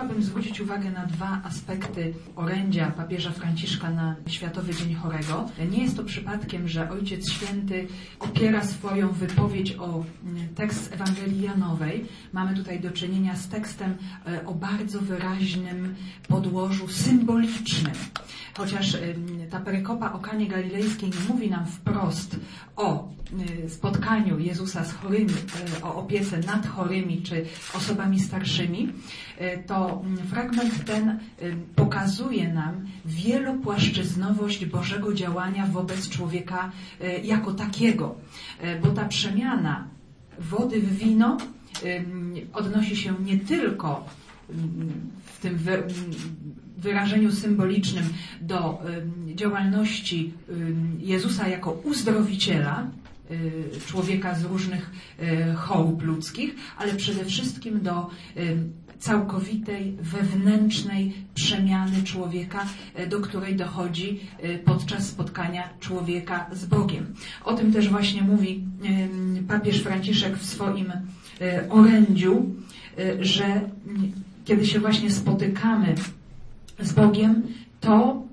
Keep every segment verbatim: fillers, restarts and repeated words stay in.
chciałabym zwrócić uwagę na dwa aspekty orędzia papieża Franciszka na Światowy Dzień Chorego. Nie jest to przypadkiem, że Ojciec Święty opiera swoją wypowiedź o tekst Ewangelii Janowej. Mamy tutaj do czynienia z tekstem o bardzo wyraźnym podłożu symbolicznym. Chociaż ta perykopa o Kanie Galilejskiej nie mówi nam wprost o spotkaniu Jezusa z chorymi, o opiece nad chorymi czy osobami starszymi, to fragment ten pokazuje nam wielopłaszczyznowość Bożego działania wobec człowieka jako takiego. Bo ta przemiana wody w wino odnosi się nie tylko w tym wyrażeniu symbolicznym do działalności Jezusa jako uzdrowiciela człowieka z różnych chorób ludzkich, ale przede wszystkim do całkowitej, wewnętrznej przemiany człowieka, do której dochodzi podczas spotkania człowieka z Bogiem. O tym też właśnie mówi papież Franciszek w swoim orędziu, że kiedy się właśnie spotykamy z Bogiem, to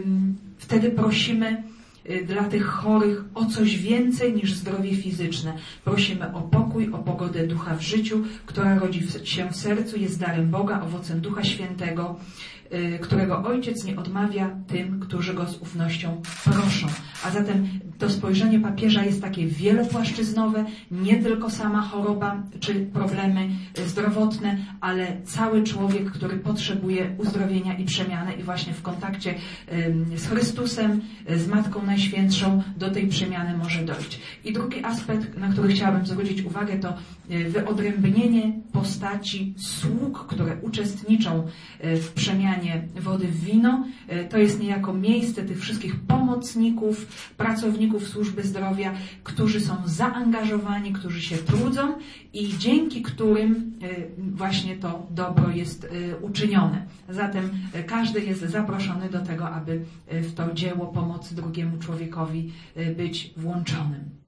wtedy prosimy dla tych chorych o coś więcej niż zdrowie fizyczne. Prosimy o pokój, o pogodę ducha w życiu, która rodzi się w sercu, jest darem Boga, owocem Ducha Świętego, którego Ojciec nie odmawia tym, którzy Go z ufnością proszą. A zatem to spojrzenie papieża jest takie wielopłaszczyznowe, nie tylko sama choroba czy problemy zdrowotne, ale cały człowiek, który potrzebuje uzdrowienia i przemiany i właśnie w kontakcie z Chrystusem, z Matką Najświętszą do tej przemiany może dojść. I drugi aspekt, na który chciałabym zwrócić uwagę, to wyodrębnienie postaci sług, które uczestniczą w przemianie wody w wino. To jest niejako miejsce tych wszystkich pomocników, pracowników służby zdrowia, którzy są zaangażowani, którzy się trudzą i dzięki którym właśnie to dobro jest uczynione. Zatem każdy jest zaproszony do tego, aby w to dzieło pomocy drugiemu człowiekowi być włączonym.